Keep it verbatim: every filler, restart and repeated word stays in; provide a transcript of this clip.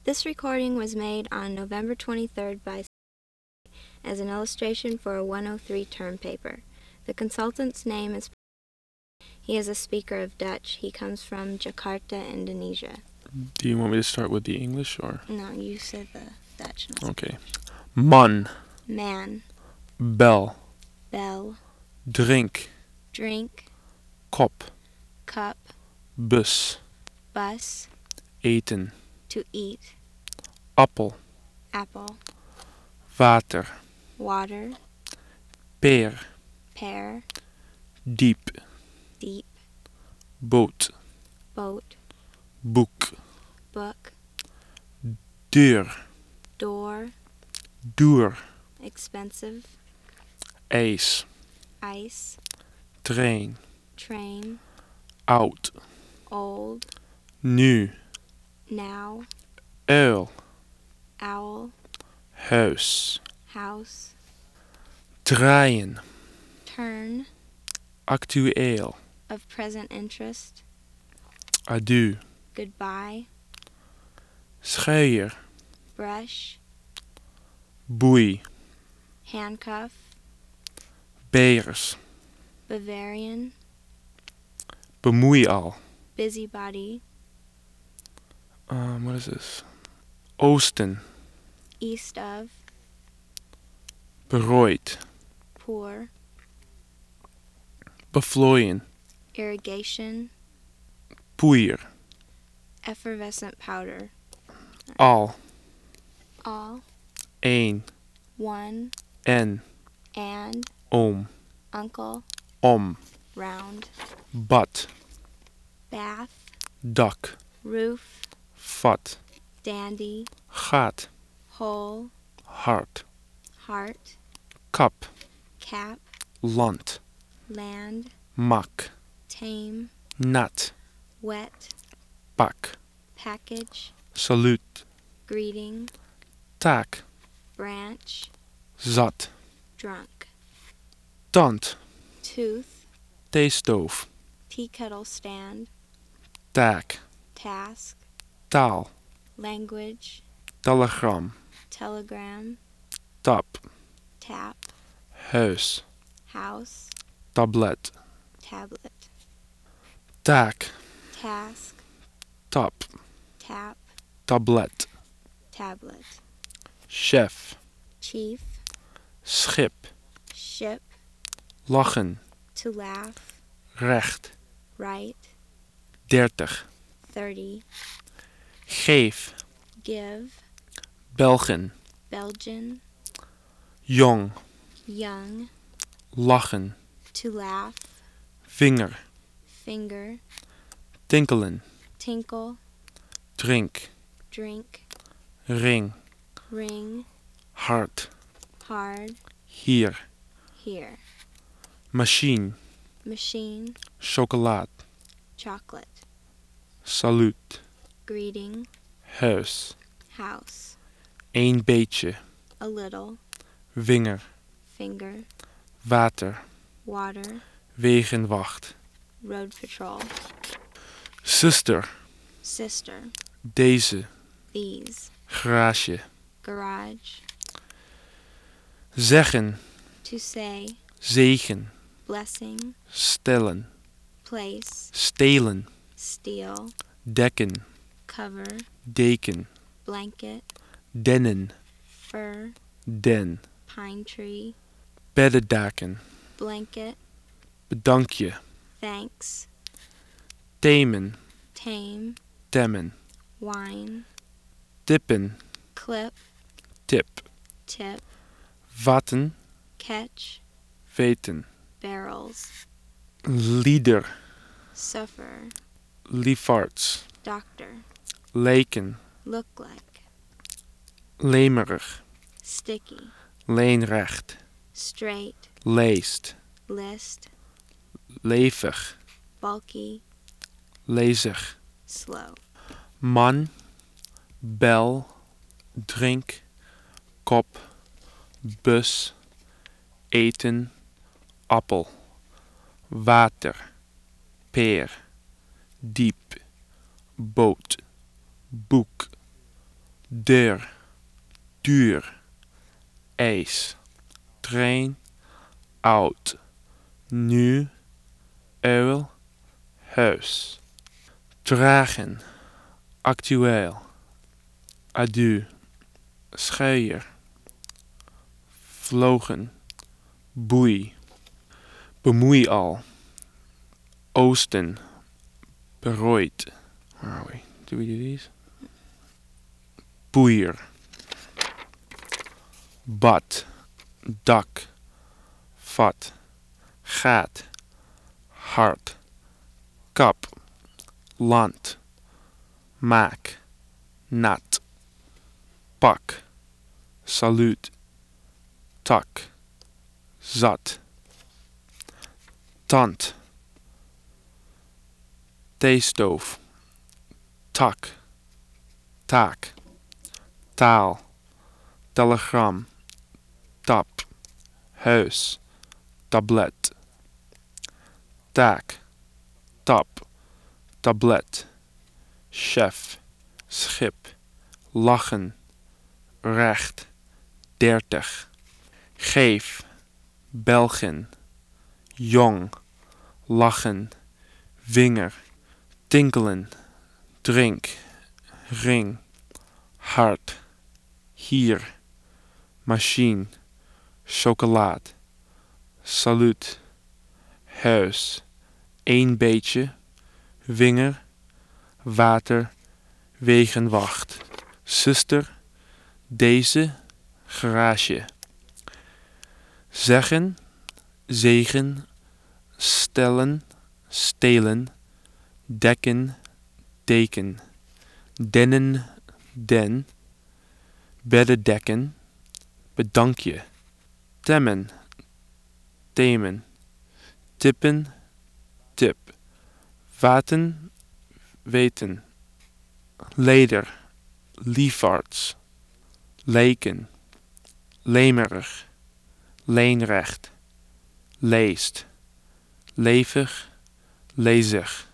This recording was made on November twenty-third by as an illustration for a one oh three term paper. The consultant's name is He is a speaker of Dutch. He comes from Jakarta, Indonesia. Do you want me to start with the English or? No, you said the Dutch. Okay. Man, Man, bel, bell, drink, drink, kop, cup, bus, bus, eten, to eat, appel, apple, water, water, peer, pear, diep, deep, boot, boat, boek, book, deur, door, duur, expensive, ijs, ice, trein, train, oud, old, nu, now, uil, owl, huis, house, draaien, turn, actueel, of present interest, adieu, goodbye, schuier, brush, boei, handcuff, beers, Bavarian, bemoeial. busybody, Um, what is this? Oosten, east of, berooid, poor, bevlooien, irrigation, poeier, effervescent powder, al, all, een, one, en, and, oom, uncle, om, round, bad, bath, dak, roof, vat, dandy, gaat, hole, hart, heart, kap, cap, land, land, mak, tame, nat, wet, pak, package, saluut, greeting, taak, branch, zat, drunk, tand, tooth, theestoof, tea kettle stand, taak, task, taal, language, telegram, telegram, tap, tap, huis, house, tablet, tablet, taak, task, tap, tap, tablet, tablet, chef, chief, schip, ship, lachen, to laugh, recht, right, dertig, thirty, geef, give, Belgen, Belgian, jong, young, lachen, to laugh, vinger, finger, tinkelen, tinkle, drink, drink, ring, ring, hart, hard, hier, here, machine, machine, chocolaat, chocolate, saluut, greeting, huis, house, een beetje, a little, vinger, finger, water, water, wegenwacht, road patrol, zuster, sister, deze, these, garage, garage, zeggen, to say, zegen, blessing, stellen, place, stelen, steal, dekken, cover, deken, blanket, dennen, fur, den, pine tree, beddendaken, blanket, bedank je, thanks, themen, tame, temmen, wine, tippen, clip, tip, tip, vatten, catch, weten, barrels, lieder, suffer, liefarts, doctor, leken, look like, lemerig, sticky, leenrecht, straight, leest, list, levig, bulky, lezig, slow, man, bel, drink, kop, bus, eten, appel, water, peer, diep, boot, boek, deur, duur, ijs, trein, oud, nu, uil, huis. Dragen, actueel, adieu, schuier, vlogen, boei, bemoei al, oosten, berooid. Where are we? Do we do these? Boeier, bad, dak, vat, gaat, hart, kap, land, maak, nat, pak, saluut, tak, zat, tand, theestoof, tak, taak, taal, telegram, tap, huis, tablet, taak, tap, tablet, chef, schip, lachen, recht, dertig, geef, Belgen, jong, lachen, vinger, tinkelen, drink, ring, hart, hier, machine, chocolaat, saluut, huis, één beetje, vinger, water, wegenwacht, zuster, deze, garage. Zeggen, zegen, stellen, stelen, dekken, deken, dennen, den, bedden dekken, bedank je, temmen, themen, tippen, tip, waten, weten, leder, liefarts, leken, lemerig, leenrecht, leest, levig, lezig.